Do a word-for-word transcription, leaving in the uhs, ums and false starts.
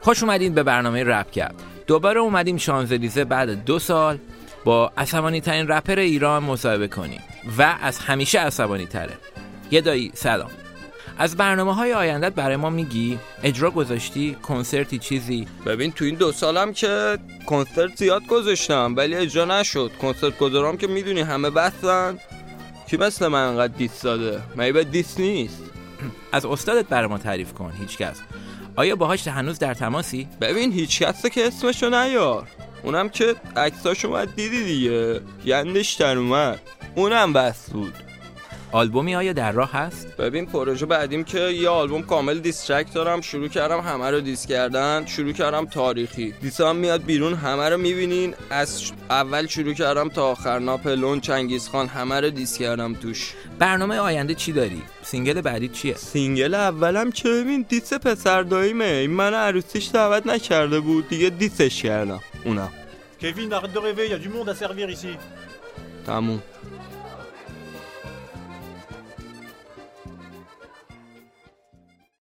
خوش اومدین به برنامه رپ کرد. دوباره اومدیم شانزلیزه بعد دو سال با عصبانی ترین رپر ایران مصاحبه کنیم و از همیشه عصبانی تره. یه دایی سلام. از برنامه‌های آیندت برای ما میگی؟ اجرا گذاشتی؟ کنسرتی چیزی؟ ببین تو این دو سالم که کنسرت زیاد گذاشتم ولی اجرا نشد. کنسرت گذارم که میدونی همه بستن. کی مثل من انقدر دیس داده؟ مگه به دیس نیست؟ از استادت برای ما تعریف کن. هیچکس. آیا باهاش هنوز در تماسی؟ ببین هیچکس که اسمشو نیار. اونم که عکساشو اومد دیدی دیگه. گندش در اومد. اونم بس بود. آلبومی آیا در راه هست؟ ببین پروژه بعدیم که یه آلبوم کامل دیسترک دارم، شروع کردم همه رو دیس کردن، شروع کردم تاریخی. دیسام میاد بیرون همه رو میبینین، از اول شروع کردم تا آخر. ناپلون، چنگیزخان همه رو دیس کردم توش. برنامه آینده چی داری؟ سینگل بعدی چیه؟ سینگل اولم که ببین دیس پسر داییمه. این من عروسیش دعوت نکرده بود دیگه دیسش کردم اونم. Kevin, arrête de rêver, il y a du monde à servir ici. تموم.